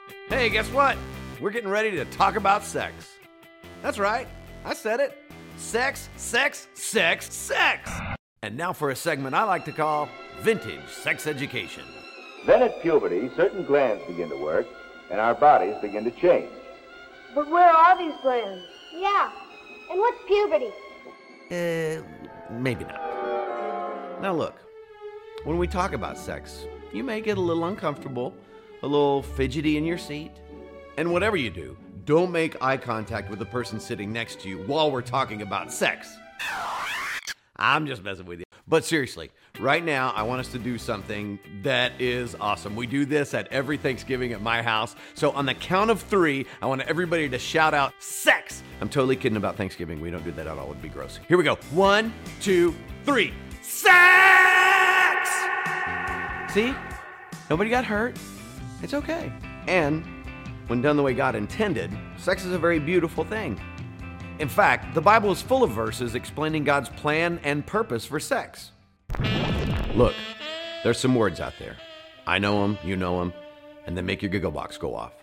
Hey, guess what? We're getting ready to talk about sex. That's right, I said it. Sex, sex, sex, sex. And now for a segment I like to call Vintage Sex Education. Then at puberty, certain glands begin to work, and our bodies begin to change. But where are these glands? Yeah, and what's puberty? Maybe not. Now look, when we talk about sex, you may get a little uncomfortable, a little fidgety in your seat. And whatever you do, don't make eye contact with the person sitting next to you while we're talking about sex. I'm just messing with you. But seriously, right now, I want us to do something that is awesome. We do this at every Thanksgiving at my house. So on the count of 3, I want everybody to shout out, sex! I'm totally kidding about Thanksgiving. We don't do that at all. It would be gross. Here we go. 1, 2, 3. Sex! See? Nobody got hurt. It's okay. And when done the way God intended, sex is a very beautiful thing. In fact, the Bible is full of verses explaining God's plan and purpose for sex. Look, there's some words out there. I know them, you know them, and then make your giggle box go off.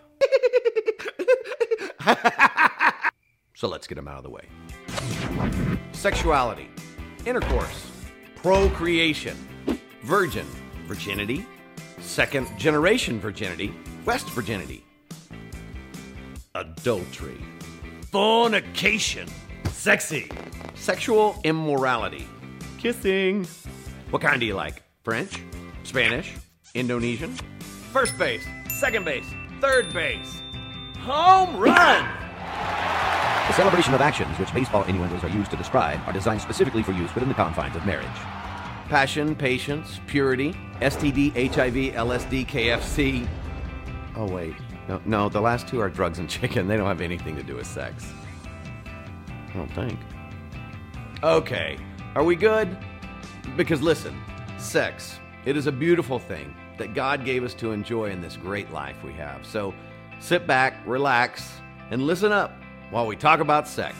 So let's get them out of the way. Sexuality, intercourse, procreation, virgin, virginity, second generation virginity, West virginity, adultery, fornication, sexy, sexual immorality, kissing. What kind do you like? French, Spanish, Indonesian? First base, second base, third base, home run! The celebration of actions which baseball innuendos are used to describe are designed specifically for use within the confines of marriage. Passion, patience, purity, STD, HIV, LSD, KFC. Oh wait, no, the last 2 are drugs and chicken. They don't have anything to do with sex. I don't think. Okay, are we good? Because listen, sex, it is a beautiful thing that God gave us to enjoy in this great life we have. So sit back, relax, and listen up while we talk about sex.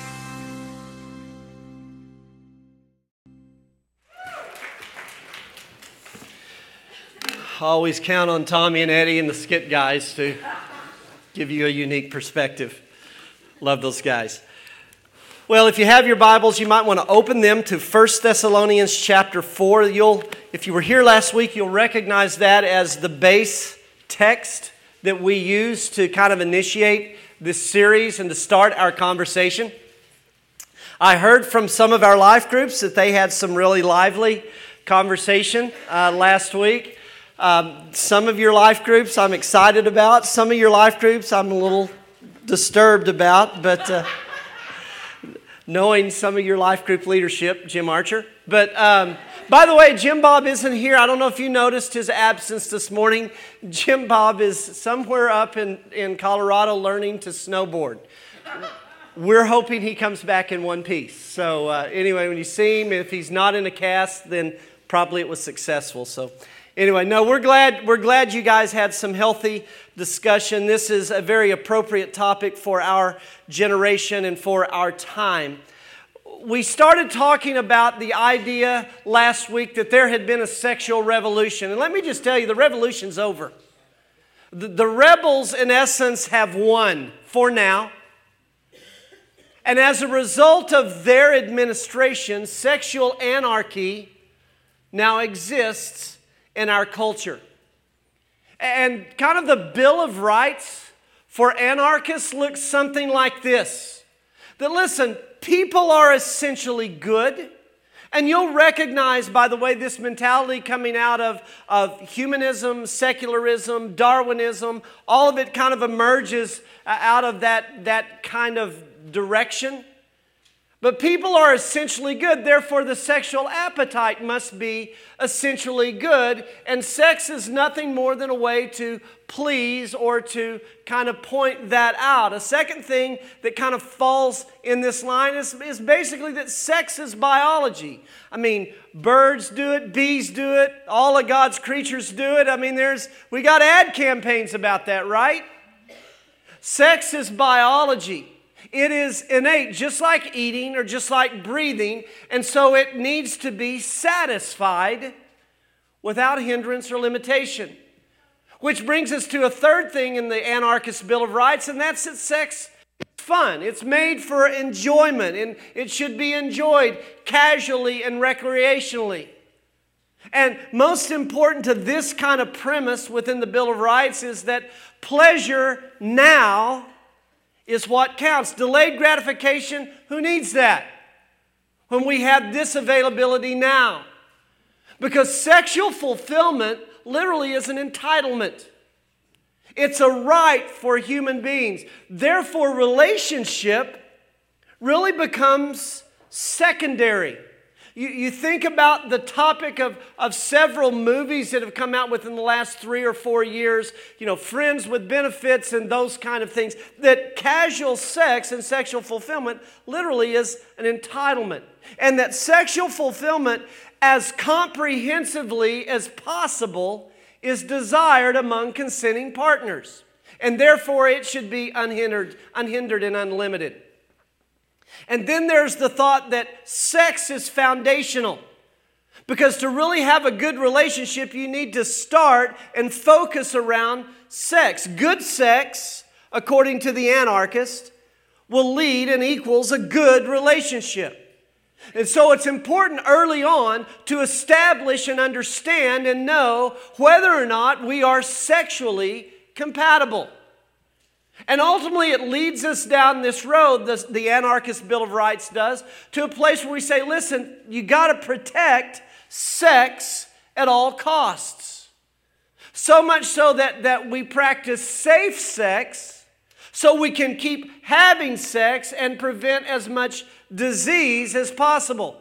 Always count on Tommy and Eddie and the skit guys to give you a unique perspective. Love those guys. Well, if you have your Bibles, you might want to open them to 1 Thessalonians chapter 4. If you were here last week, you'll recognize that as the base text that we use to kind of initiate this series and to start our conversation. I heard from some of our life groups that they had some really lively conversation last week. Some of your life groups I'm excited about. Some of your life groups I'm a little disturbed about, but knowing some of your life group leadership, Jim Archer. But by the way, Jim Bob isn't here. I don't know if you noticed his absence this morning. Jim Bob is somewhere up in Colorado learning to snowboard. We're hoping he comes back in one piece. So anyway, when you see him, if he's not in a cast, then probably it was successful. So anyway, no, we're glad you guys had some healthy discussion. This is a very appropriate topic for our generation and for our time. We started talking about the idea last week that there had been a sexual revolution. And let me just tell you, the revolution's over. The rebels, in essence, have won for now. And as a result of their administration, sexual anarchy now exists in our culture. And kind of the Bill of Rights for anarchists looks something like this. That listen, people are essentially good. And you'll recognize, by the way, this mentality coming out of humanism, secularism, Darwinism, all of it kind of emerges out of that kind of direction. But people are essentially good, therefore the sexual appetite must be essentially good, and sex is nothing more than a way to please or to kind of point that out. A second thing that kind of falls in this line is basically that sex is biology. I mean, birds do it, bees do it, all of God's creatures do it. I mean, we got ad campaigns about that, right? Sex is biology. It is innate, just like eating or just like breathing, and so it needs to be satisfied without hindrance or limitation. Which brings us to a third thing in the Anarchist Bill of Rights, and that's that sex is fun. It's made for enjoyment, and it should be enjoyed casually and recreationally. And most important to this kind of premise within the Bill of Rights is that pleasure now is what counts. Delayed gratification, who needs that? When we have this availability now. Because sexual fulfillment literally is an entitlement. It's a right for human beings. Therefore, relationship really becomes secondary. You think about the topic of several movies that have come out within the last 3 or 4 years, Friends with Benefits and those kind of things, that casual sex and sexual fulfillment literally is an entitlement. And that sexual fulfillment, as comprehensively as possible, is desired among consenting partners. And therefore, it should be unhindered and unlimited. And then there's the thought that sex is foundational. Because to really have a good relationship, you need to start and focus around sex. Good sex, according to the anarchist, will lead and equals a good relationship. And so it's important early on to establish and understand and know whether or not we are sexually compatible. And ultimately it leads us down this road, the Anarchist Bill of Rights does, to a place where we say, listen, you got to protect sex at all costs. So much so that we practice safe sex so we can keep having sex and prevent as much disease as possible.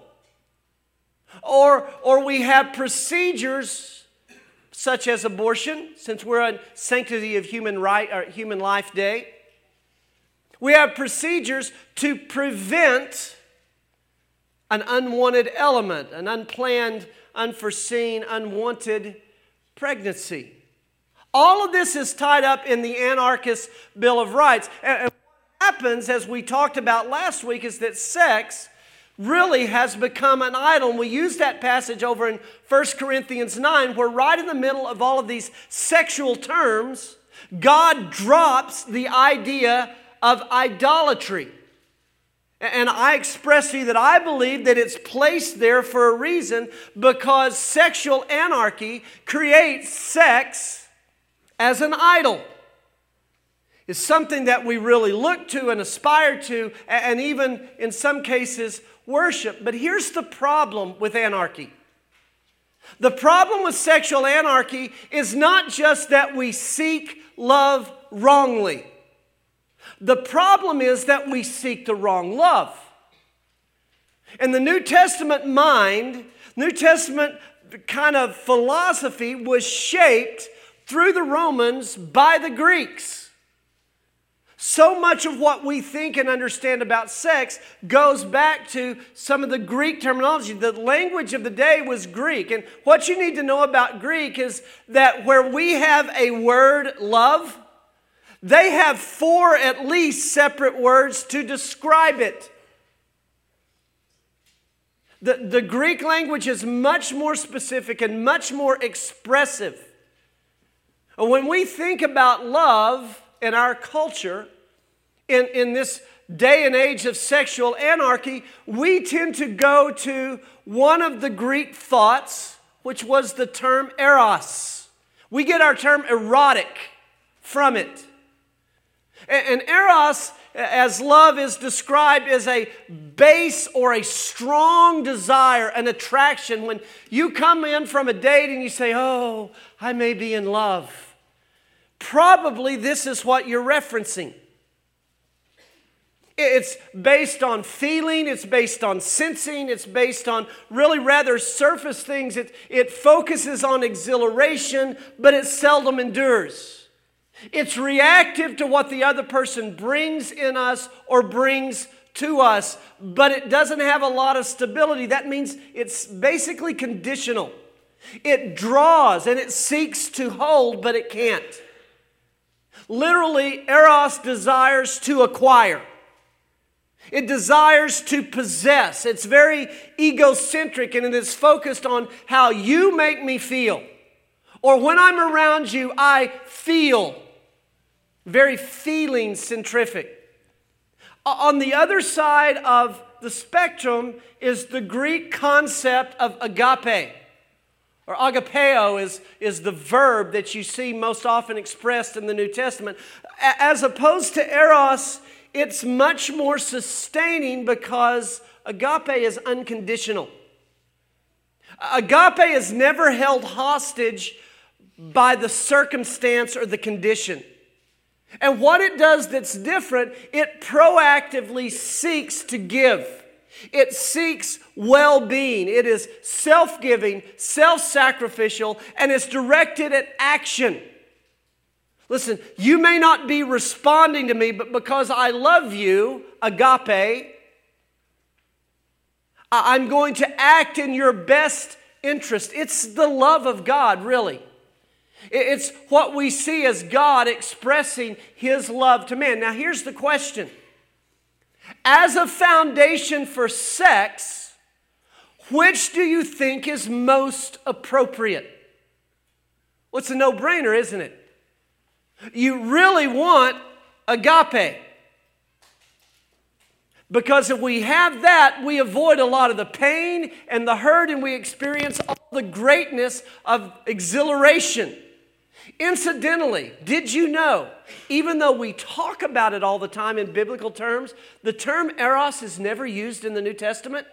Or we have procedures such as abortion, since we're on Sanctity of Human Life Day. We have procedures to prevent an unwanted element, an unplanned, unforeseen, unwanted pregnancy. All of this is tied up in the Anarchist Bill of Rights. And what happens, as we talked about last week, is that sex really has become an idol. And we use that passage over in 1 Corinthians 9, where right in the middle of all of these sexual terms, God drops the idea of idolatry. And I express to you that I believe that it's placed there for a reason, because sexual anarchy creates sex as an idol. It's something that we really look to and aspire to, and even in some cases worship. But here's the problem with anarchy. The problem with sexual anarchy is not just that we seek love wrongly. The problem is that we seek the wrong love. And the New Testament mind, New Testament kind of philosophy was shaped through the Romans by the Greeks. So much of what we think and understand about sex goes back to some of the Greek terminology. The language of the day was Greek. And what you need to know about Greek is that where we have a word, love, they have 4 at least separate words to describe it. The Greek language is much more specific and much more expressive. When we think about love in our culture, in this day and age of sexual anarchy, we tend to go to one of the Greek thoughts, which was the term eros. We get our term erotic from it. And eros, as love is described, as a base or a strong desire, an attraction. When you come in from a date and you say, oh, I may be in love. Probably this is what you're referencing. It's based on feeling, it's based on sensing, it's based on really rather surface things. It focuses on exhilaration, but it seldom endures. It's reactive to what the other person brings in us or brings to us, but it doesn't have a lot of stability. That means it's basically conditional. It draws and it seeks to hold, but it can't. Literally, eros desires to acquire. It desires to possess. It's very egocentric, and it is focused on how you make me feel, Or when I'm around you, I feel. Very feeling-centrific. On the other side of the spectrum is the Greek concept of agape. Or agapeo is the verb that you see most often expressed in the New Testament. As opposed to eros, it's much more sustaining because agape is unconditional. Agape is never held hostage by the circumstance or the condition. And what it does that's different, it proactively seeks to give. It seeks well-being. It is self-giving, self-sacrificial, and it's directed at action. Listen, you may not be responding to me, but because I love you, agape, I'm going to act in your best interest. It's the love of God, really. It's what we see as God expressing His love to man. Now, here's the question. As a foundation for sex, which do you think is most appropriate? Well, it's a no-brainer, isn't it? You really want agape. Because if we have that, we avoid a lot of the pain and the hurt, and we experience all the greatness of exhilaration. Incidentally, did you know, even though we talk about it all the time in biblical terms, the term eros is never used in the New Testament?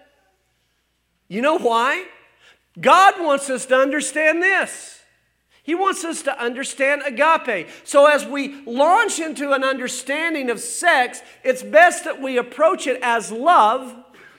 You know why? God wants us to understand this. He wants us to understand agape. So as we launch into an understanding of sex, it's best that we approach it as love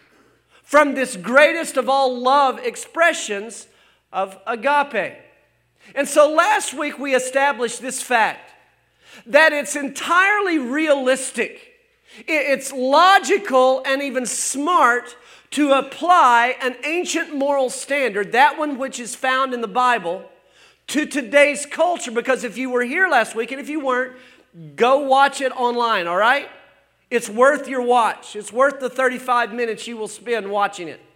from this greatest of all love expressions of agape. And so last week we established this fact, that it's entirely realistic. It's logical and even smart to apply an ancient moral standard, that one which is found in the Bible, to today's culture. Because if you were here last week, and if you weren't, go watch it online, all right? It's worth your watch. It's worth the 35 minutes you will spend watching it.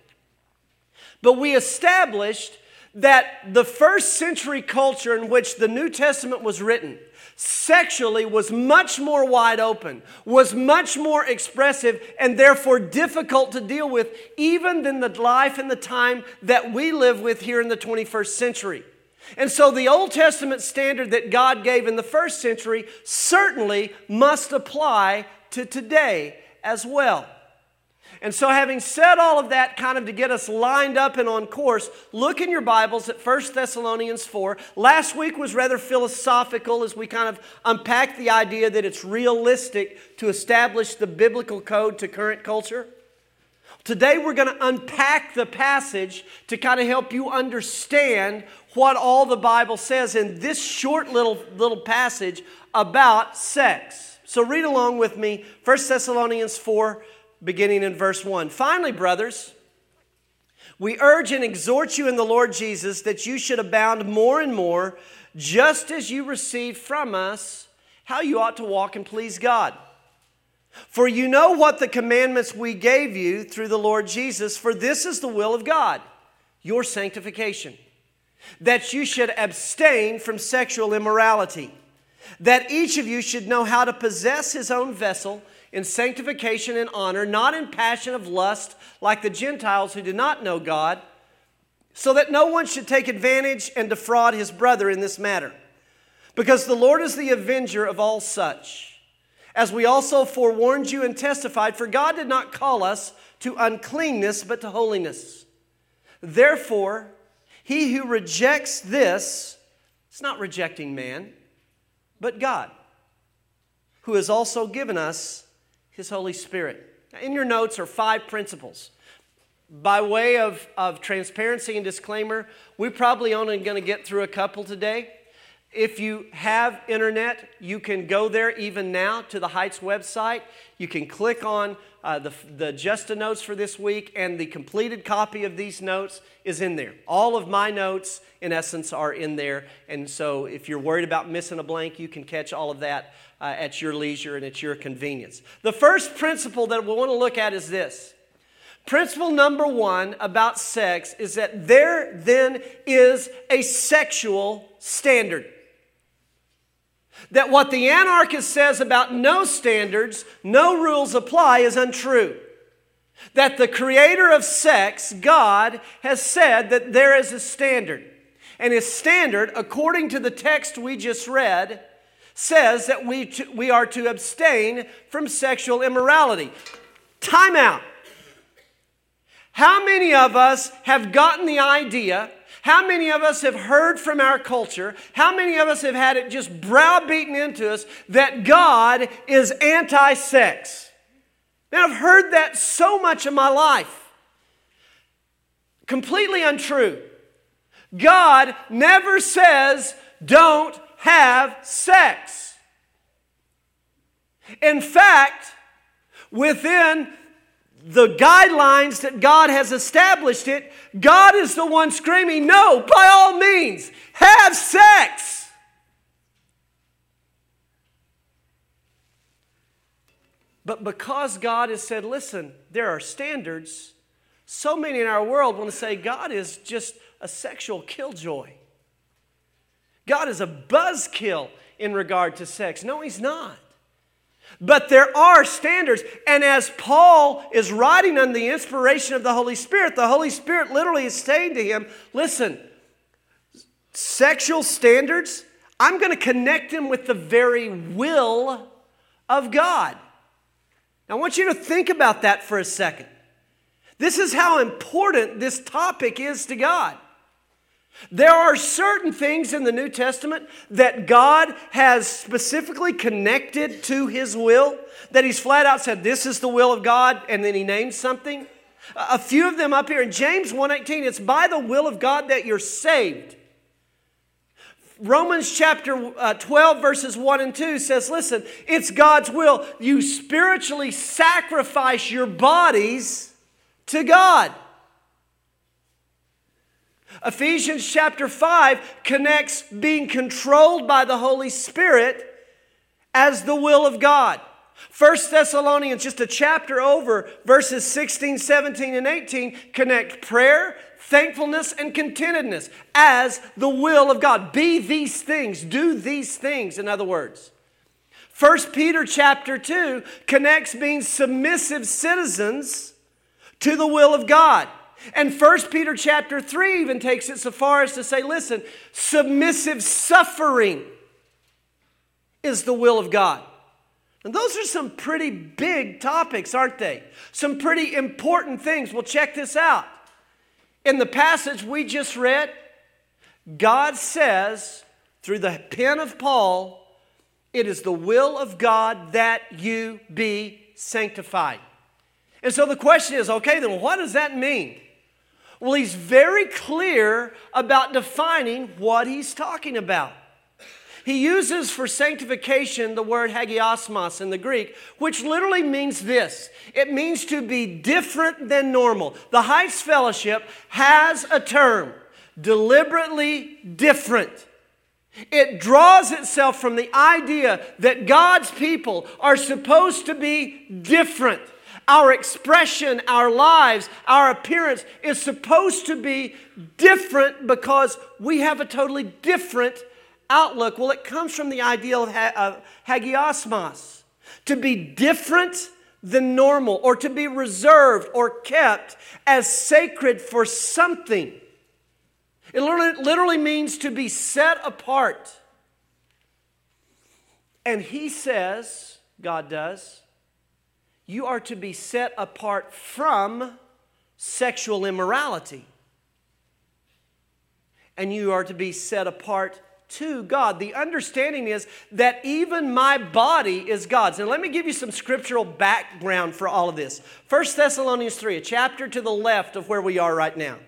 But we established that the first century culture in which the New Testament was written sexually was much more wide open, was much more expressive, and therefore difficult to deal with even than the life and the time that we live with here in the 21st century. And so the Old Testament standard that God gave in the first century certainly must apply to today as well. And so having said all of that, kind of to get us lined up and on course, look in your Bibles at 1 Thessalonians 4. Last week was rather philosophical as we kind of unpacked the idea that it's realistic to establish the biblical code to current culture. Today we're going to unpack the passage to kind of help you understand what all the Bible says in this short little passage about sex. So read along with me, 1 Thessalonians 4, beginning in verse 1. Finally, brothers, we urge and exhort you in the Lord Jesus that you should abound more and more, just as you received from us how you ought to walk and please God. For you know what the commandments we gave you through the Lord Jesus, for this is the will of God, your sanctification, that you should abstain from sexual immorality, that each of you should know how to possess his own vessel in sanctification and honor, not in passion of lust like the Gentiles who do not know God, so that no one should take advantage and defraud his brother in this matter. Because the Lord is the avenger of all such, as we also forewarned you and testified, for God did not call us to uncleanness, but to holiness. Therefore, he who rejects this is not rejecting man, but God, who has also given us His Holy Spirit. Now, in your notes are 5 principles. By way of transparency and disclaimer, we're probably only going to get through a couple today. If you have internet, you can go there even now to the Heights website. You can click on the Just a Notes for this week, and the completed copy of these notes is in there. All of my notes, in essence, are in there. And so if you're worried about missing a blank, you can catch all of that at your leisure and at your convenience. The first principle that we want to look at is this. Principle number one about sex is that there then is a sexual standard. That what the anarchist says about no standards, no rules apply is untrue. That the creator of sex, God, has said that there is a standard. And his standard, according to the text we just read, says that we are to abstain from sexual immorality. Time out. How many of us have gotten the idea? How many of us have heard from our culture? How many of us have had it just browbeaten into us that God is anti-sex? Now, I've heard that so much in my life. Completely untrue. God never says, don't have sex. In fact, within the guidelines that God has established it, God is the one screaming, no, by all means, have sex. But because God has said, listen, there are standards, so many in our world want to say God is just a sexual killjoy. God is a buzzkill in regard to sex. No, he's not. But there are standards, and as Paul is writing under the inspiration of the Holy Spirit literally is saying to him, listen, sexual standards, I'm going to connect them with the very will of God. Now, I want you to think about that for a second. This is how important this topic is to God. There are certain things in the New Testament that God has specifically connected to His will, that He's flat out said, this is the will of God, and then He names something. A few of them up here in James 1:18, it's by the will of God that you're saved. Romans chapter 12 verses 1 and 2 says, listen, it's God's will. You spiritually sacrifice your bodies to God. Ephesians chapter 5 connects being controlled by the Holy Spirit as the will of God. 1 Thessalonians, just a chapter over, verses 16, 17, and 18, connect prayer, thankfulness, and contentedness as the will of God. Be these things, do these things, in other words. 1 Peter chapter 2 connects being submissive citizens to the will of God. And 1 Peter chapter 3 even takes it so far as to say, listen, submissive suffering is the will of God. And those are some pretty big topics, aren't they? Some pretty important things. Well, check this out. In the passage we just read, God says, through the pen of Paul, it is the will of God that you be sanctified. And so the question is, okay, then what does that mean? Well, he's very clear about defining what he's talking about. He uses for sanctification the word hagiosmos in the Greek, which literally means this. It means to be different than normal. The Heights Fellowship has a term, deliberately different. It draws itself from the idea that God's people are supposed to be different. Our expression, our lives, our appearance is supposed to be different because we have a totally different outlook. Well, it comes from the idea of hagiosmos, to be different than normal, or to be reserved or kept as sacred for something. It literally means to be set apart. And he says, God does, you are to be set apart from sexual immorality. And you are to be set apart to God. The understanding is that even my body is God's. And let me give you some scriptural background for all of this. 1 Thessalonians 3, a chapter to the left of where we are right now.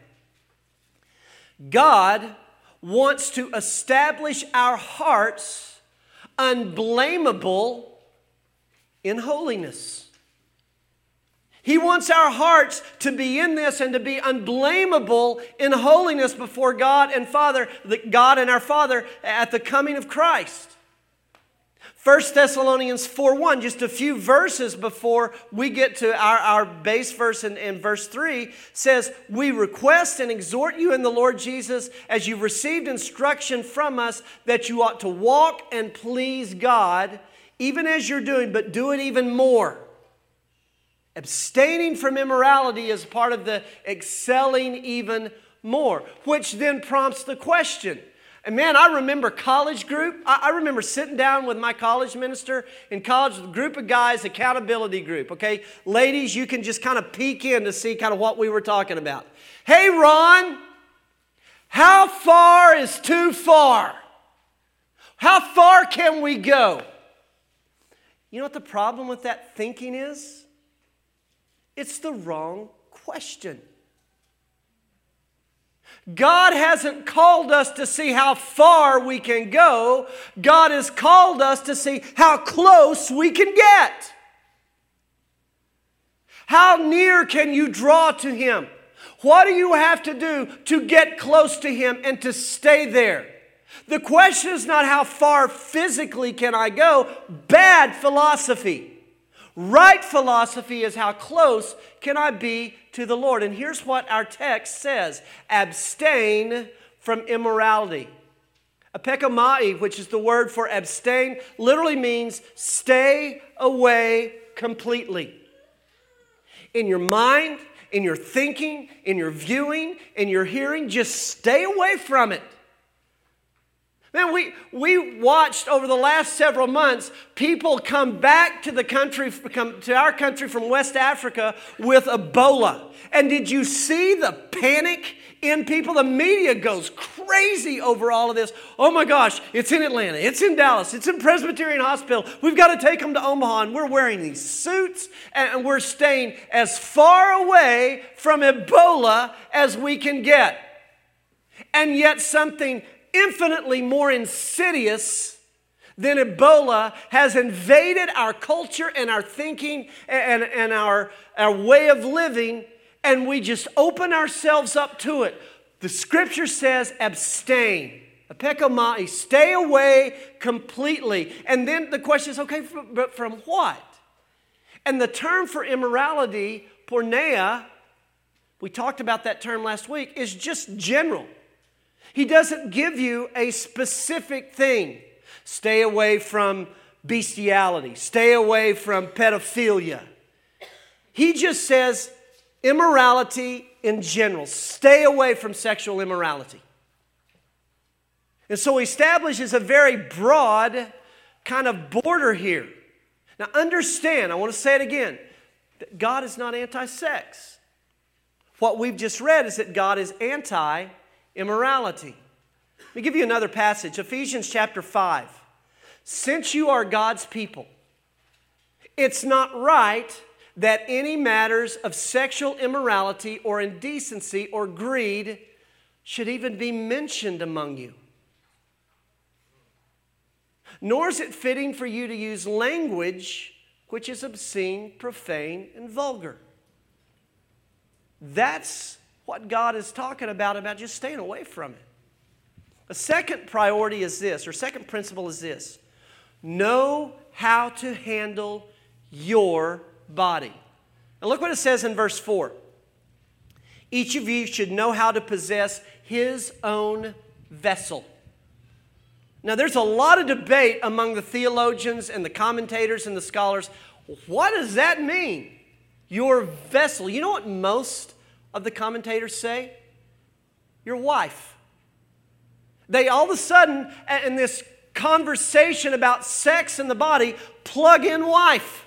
God wants to establish our hearts unblameable in holiness. He wants our hearts to be in this and to be unblameable in holiness before God and Father, God and our Father at the coming of Christ. 1 Thessalonians 4:1, just a few verses before we get to our base verse in verse 3, says, "We request and exhort you in the Lord Jesus, as you've received instruction from us, that you ought to walk and please God, even as you're doing, but do it even more." Abstaining from immorality is part of the excelling even more, which then prompts the question. And man, I remember college group. I remember sitting down with my college minister in college with a group of guys, accountability group, okay? Ladies, you can just kind of peek in to see kind of what we were talking about. "Hey, Ron, how far is too far? How far can we go?" You know what the problem with that thinking is? It's the wrong question. God hasn't called us to see how far we can go. God has called us to see how close we can get. How near can you draw to Him? What do you have to do to get close to Him and to stay there? The question is not how far physically can I go. Bad philosophy. Right philosophy is how close can I be to the Lord. And here's what our text says. Abstain from immorality. Apekemai, which is the word for abstain, literally means stay away completely. In your mind, in your thinking, in your viewing, in your hearing, just stay away from it. Man, we watched over the last several months people come back to the country, come to our country from West Africa with Ebola. And did you see the panic in people? The media goes crazy over all of this. Oh my gosh, it's in Atlanta, it's in Dallas, it's in Presbyterian Hospital. We've got to take them to Omaha, and we're wearing these suits, and we're staying as far away from Ebola as we can get. And yet something infinitely more insidious than Ebola has invaded our culture and our thinking and our way of living, and we just open ourselves up to it. The scripture says abstain. Apekemai, stay away completely. And then the question is, okay, but from what? And the term for immorality, porneia, we talked about that term last week, is just general. He doesn't give you a specific thing. Stay away from bestiality. Stay away from pedophilia. He just says immorality in general. Stay away from sexual immorality. And so he establishes a very broad kind of border here. Now understand, I want to say it again, that God is not anti-sex. What we've just read is that God is anti-immorality. Let me give you another passage, Ephesians chapter 5. Since you are God's people, it's not right that any matters of sexual immorality or indecency or greed should even be mentioned among you. Nor is it fitting for you to use language which is obscene, profane, and vulgar. That's what God is talking about just staying away from it. A second priority is this, or second principle is this. Know how to handle your body. And look what it says in verse 4. Each of you should know how to possess his own vessel. Now, there's a lot of debate among the theologians and the commentators and the scholars. What does that mean? Your vessel. You know what most of the commentators say? Your wife. They all of a sudden, in this conversation about sex and the body, plug in wife.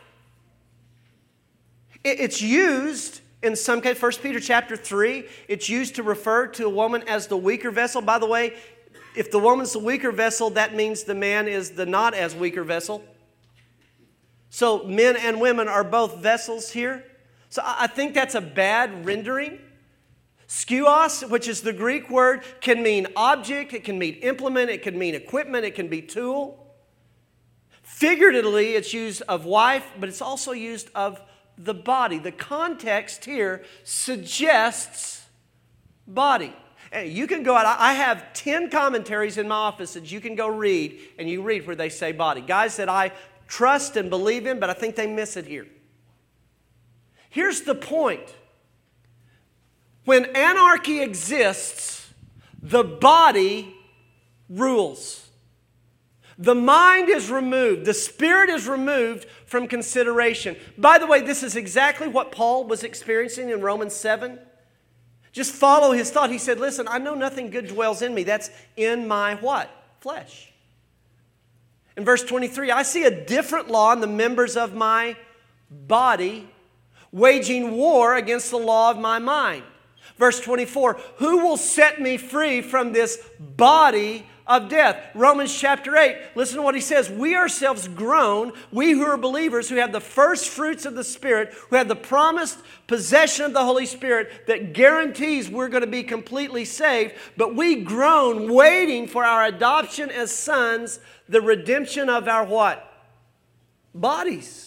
It's used in some case, 1 Peter chapter 3, it's used to refer to a woman as the weaker vessel. By the way, if the woman's the weaker vessel, that means the man is the not as weaker vessel. So men and women are both vessels here. So I think that's a bad rendering. Skios, which is the Greek word, can mean object, it can mean implement, it can mean equipment, it can be tool. Figuratively, it's used of wife, but it's also used of the body. The context here suggests body. Hey, you can go out. I have 10 commentaries in my office that you can go read, and you read where they say body. Guys that I trust and believe in, but I think they miss it here. Here's the point. When anarchy exists, the body rules. The mind is removed. The spirit is removed from consideration. By the way, this is exactly what Paul was experiencing in Romans 7. Just follow his thought. He said, listen, I know nothing good dwells in me. That's in my what? Flesh. In verse 23, I see a different law in the members of my body, waging war against the law of my mind. Verse 24, who will set me free from this body of death? Romans chapter 8, listen to what he says. We ourselves groan, we who are believers, who have the first fruits of the Spirit, who have the promised possession of the Holy Spirit that guarantees we're going to be completely saved, but we groan waiting for our adoption as sons, the redemption of our what? Bodies.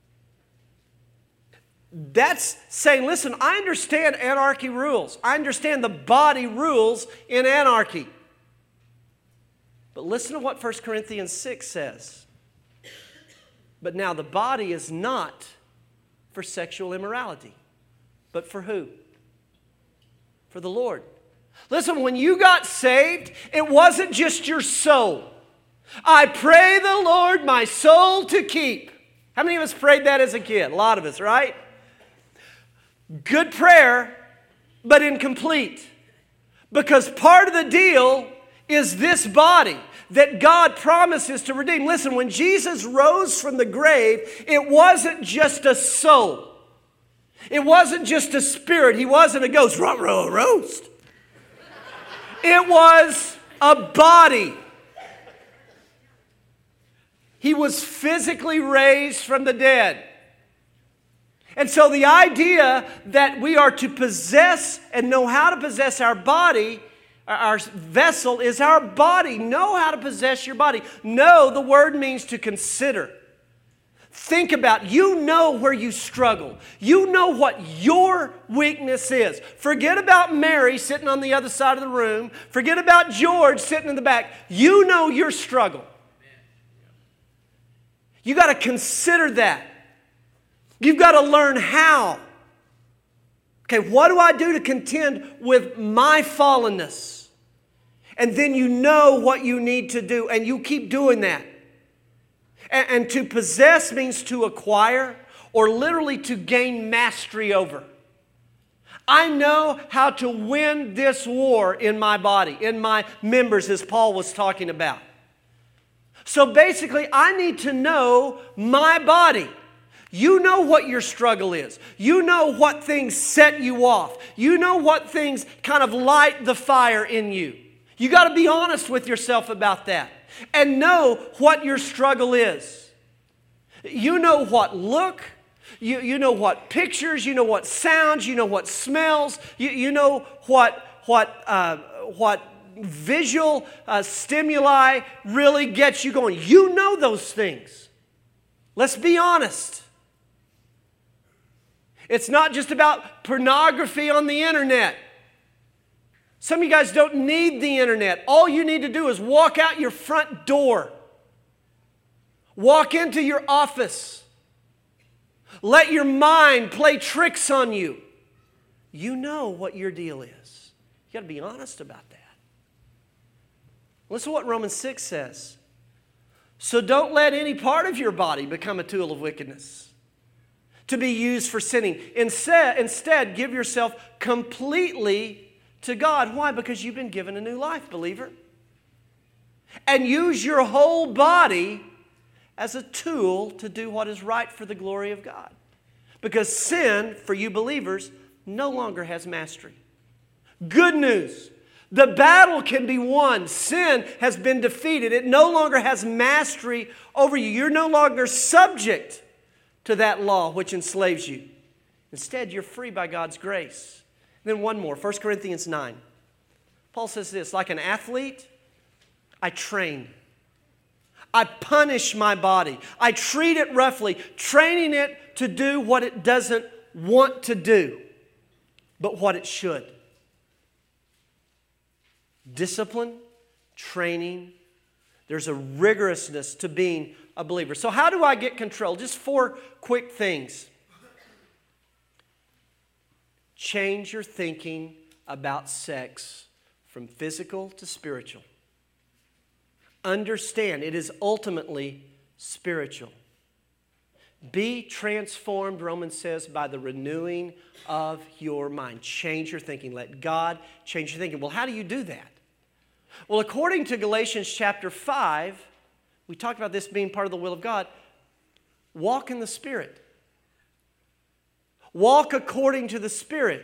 That's saying, listen, I understand anarchy rules. I understand the body rules in anarchy. But listen to what 1 Corinthians 6 says. But now the body is not for sexual immorality. But for who? For the Lord. Listen, when you got saved, it wasn't just your soul. I pray the Lord my soul to keep. How many of us prayed that as a kid? A lot of us, right? Good prayer, but incomplete. Because part of the deal is this body that God promises to redeem. Listen, when Jesus rose from the grave, it wasn't just a soul. It wasn't just a spirit. He wasn't a ghost. Roast. It was a body. He was physically raised from the dead. And so the idea that we are to possess and know how to possess our body, our vessel is our body. Know how to possess your body. Know, the word means to consider. Think about, you know where you struggle. You know what your weakness is. Forget about Mary sitting on the other side of the room. Forget about George sitting in the back. You know your struggle. You got to consider that. You've got to learn how. Okay, what do I do to contend with my fallenness? And then you know what you need to do, and you keep doing that. And to possess means to acquire, or literally to gain mastery over. I know how to win this war in my body, in my members, as Paul was talking about. So basically, I need to know my body. You know what your struggle is. You know what things set you off. You know what things kind of light the fire in you. You got to be honest with yourself about that and know what your struggle is. You know what look, you know what pictures, you know what sounds, you know what smells, you know what visual stimuli really gets you going. You know those things. Let's be honest. It's not just about pornography on the internet. Some of you guys don't need the internet. All you need to do is walk out your front door. Walk into your office. Let your mind play tricks on you. You know what your deal is. You got to be honest about that. Listen to what Romans 6 says. So don't let any part of your body become a tool of wickedness, to be used for sinning. Instead, give yourself completely to God. Why? Because you've been given a new life, believer. And use your whole body as a tool to do what is right for the glory of God. Because sin, for you believers, no longer has mastery. Good news. The battle can be won. Sin has been defeated. It no longer has mastery over you. You're no longer subject to that law which enslaves you. Instead, you're free by God's grace. And then one more, 1 Corinthians 9. Paul says this, like an athlete, I train. I punish my body. I treat it roughly, training it to do what it doesn't want to do, but what it should. discipline, training. There's a rigorousness to being a believer. So how do I get control? Just 4 quick things. Change your thinking about sex from physical to spiritual. Understand it is ultimately spiritual. Be transformed, Romans says, by the renewing of your mind. Change your thinking. Let God change your thinking. Well, how do you do that? Well, according to Galatians chapter 5, we talked about this being part of the will of God. Walk in the Spirit. Walk according to the Spirit.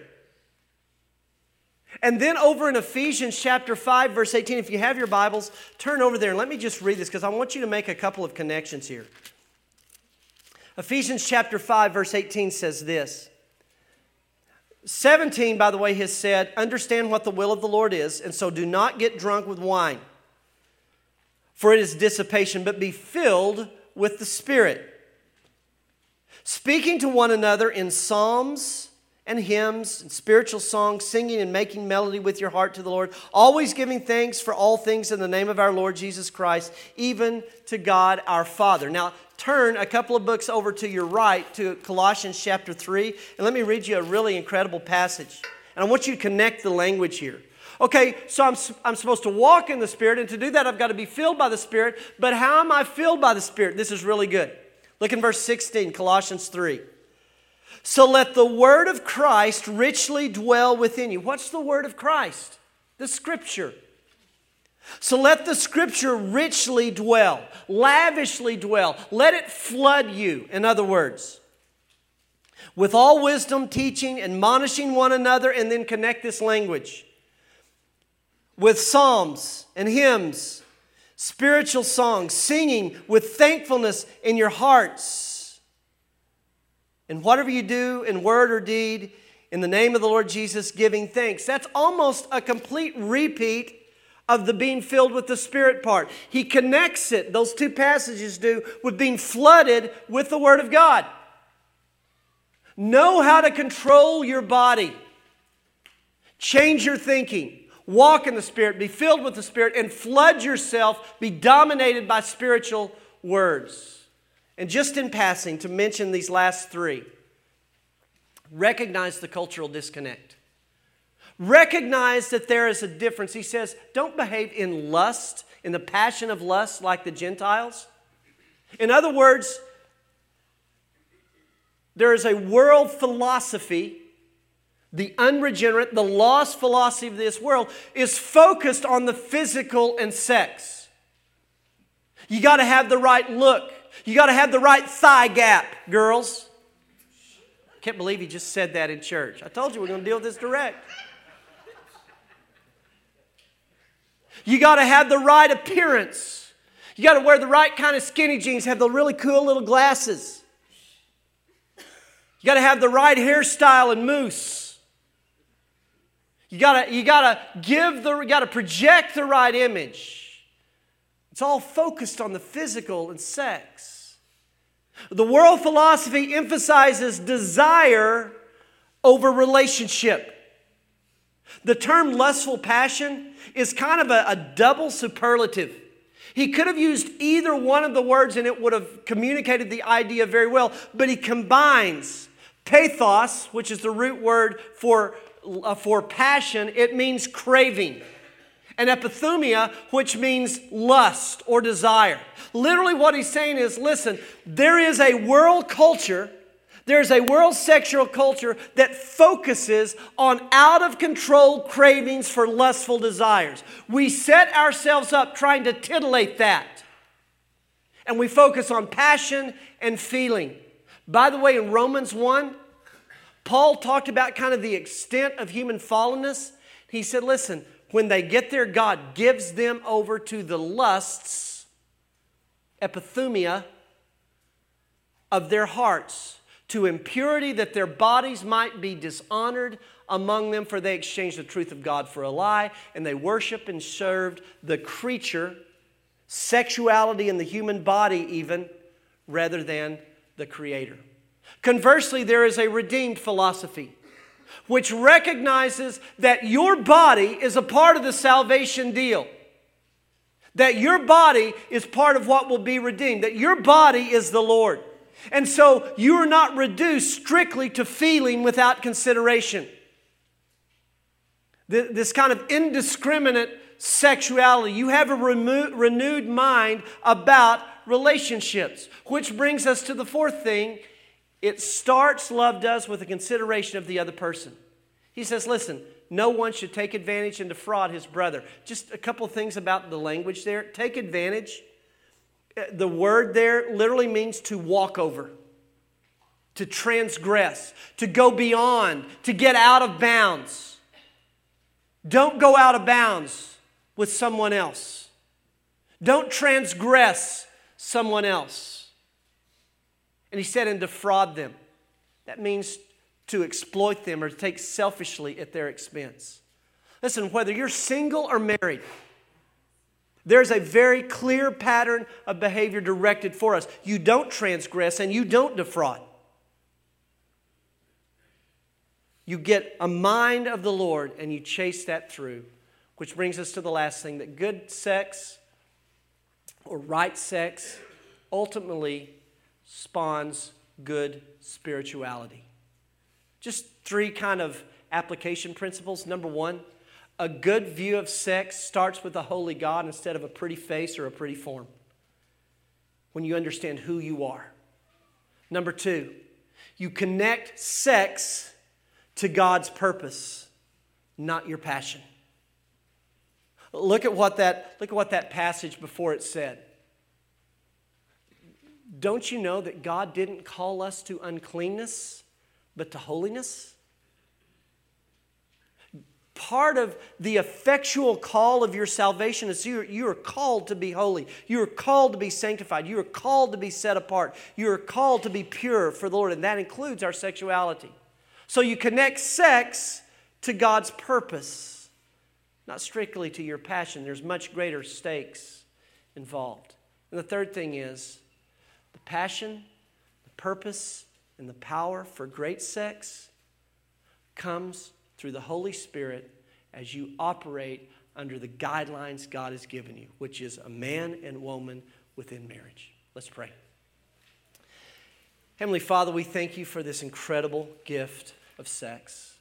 And then over in Ephesians chapter 5, verse 18, if you have your Bibles, turn over there and let me just read this because I want you to make a couple of connections here. Ephesians chapter 5, verse 18 says this. 17, by the way, has said, understand what the will of the Lord is, and so do not get drunk with wine, for it is dissipation, but be filled with the Spirit, speaking to one another in psalms and hymns and spiritual songs, singing and making melody with your heart to the Lord, always giving thanks for all things in the name of our Lord Jesus Christ, even to God our Father. Now, turn a couple of books over to your right to Colossians chapter 3, and let me read you a really incredible passage. And I want you to connect the language here. Okay, so I'm supposed to walk in the Spirit, and to do that I've got to be filled by the Spirit. But how am I filled by the Spirit? This is really good. Look in verse 16, Colossians 3. So let the word of Christ richly dwell within you. What's the word of Christ? The Scripture. So let the Scripture richly dwell, lavishly dwell. Let it flood you, in other words. With all wisdom, teaching, admonishing one another, and then connect this language. With psalms and hymns, spiritual songs, singing with thankfulness in your hearts. And whatever you do in word or deed, in the name of the Lord Jesus, giving thanks. That's almost a complete repeat of the being filled with the Spirit part. He connects it, those 2 passages do, with being flooded with the Word of God. Know how to control your body. Change your thinking. Walk in the Spirit. Be filled with the Spirit and flood yourself. Be dominated by spiritual words. And just in passing, to mention these last 3, recognize the cultural disconnect. Recognize that there is a difference. He says, don't behave in lust, in the passion of lust like the Gentiles. In other words, there is a world philosophy, the unregenerate, the lost philosophy of this world is focused on the physical and sex. You got to have the right look. You got to have the right thigh gap, girls. Can't believe he just said that in church. I told you we're going to deal with this direct. You got to have the right appearance. You got to wear the right kind of skinny jeans, have the really cool little glasses. You got to have the right hairstyle and mousse. You got to project the right image. It's all focused on the physical and sex. The world philosophy emphasizes desire over relationship. The term lustful passion is kind of a double superlative. He could have used either one of the words and it would have communicated the idea very well, but he combines pathos, which is the root word for passion. It means craving. And epithumia, which means lust or desire. Literally what he's saying is, listen, there is a world culture, there's a world sexual culture that focuses on out-of-control cravings for lustful desires. We set ourselves up trying to titillate that. And we focus on passion and feeling. By the way, in Romans 1, Paul talked about kind of the extent of human fallenness. He said, listen, when they get there, God gives them over to the lusts, epithumia, of their hearts, to impurity, that their bodies might be dishonored among them, for they exchanged the truth of God for a lie, and they worship and served the creature, sexuality in the human body even, rather than the Creator. Conversely, there is a redeemed philosophy. which recognizes that your body is a part of the salvation deal. That your body is part of what will be redeemed. That your body is the Lord. And so you are not reduced strictly to feeling without consideration. This kind of indiscriminate sexuality. You have a renewed mind about relationships. Which brings us to the fourth thing. It starts, love does, with a consideration of the other person. He says, listen, no one should take advantage and defraud his brother. Just a couple of things about the language there. Take advantage. The word there literally means to walk over, to transgress, to go beyond, to get out of bounds. Don't go out of bounds with someone else. Don't transgress someone else. And he said, and defraud them. That means to exploit them or to take selfishly at their expense. Listen, whether you're single or married, there's a very clear pattern of behavior directed for us. You don't transgress and you don't defraud. You get a mind of the Lord and you chase that through. Which brings us to the last thing, that good sex or right sex ultimately spawns good spirituality. Just three kind of application principles. Number one, a good view of sex starts with a holy God instead of a pretty face or a pretty form. When you understand who you are. Number two, you connect sex to God's purpose, not your passion. Look at what that passage before it said. Don't you know that God didn't call us to uncleanness, but to holiness? Part of the effectual call of your salvation is you are called to be holy. You are called to be sanctified. You are called to be set apart. You are called to be pure for the Lord, and that includes our sexuality. So you connect sex to God's purpose, not strictly to your passion. There's much greater stakes involved. And the third thing is the passion, the purpose, and the power for great sex comes through the Holy Spirit as you operate under the guidelines God has given you, which is a man and woman within marriage. Let's pray. Heavenly Father, we thank you for this incredible gift of sex.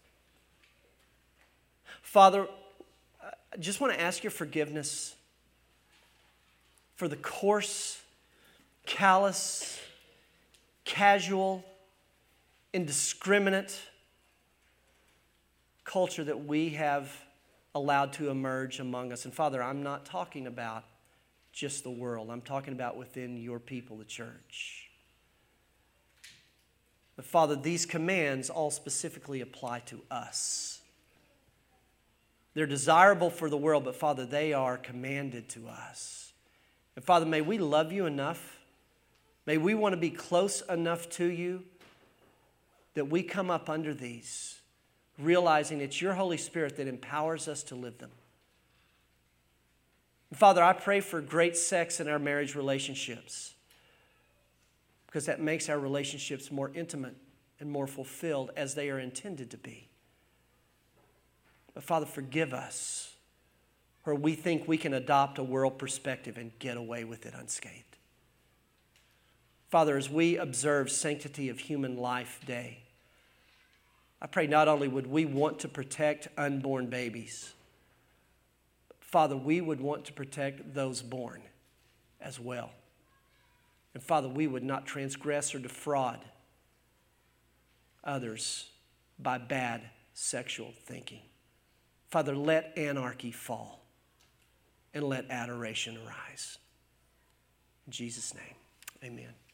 Father, I just want to ask your forgiveness for the coarse, callous, casual, indiscriminate culture that we have allowed to emerge among us. And Father, I'm not talking about just the world. I'm talking about within your people, the church. But Father, these commands all specifically apply to us. They're desirable for the world, but Father, they are commanded to us. And Father, may we love you enough. May we want to be close enough to you that we come up under these, realizing it's your Holy Spirit that empowers us to live them. And Father, I pray for great sex in our marriage relationships, because that makes our relationships more intimate and more fulfilled as they are intended to be. But Father, forgive us where we think we can adopt a world perspective and get away with it unscathed. Father, as we observe Sanctity of Human Life Day, I pray not only would we want to protect unborn babies, but Father, we would want to protect those born as well. And Father, we would not transgress or defraud others by bad sexual thinking. Father, let anarchy fall and let adoration arise. In Jesus' name, amen.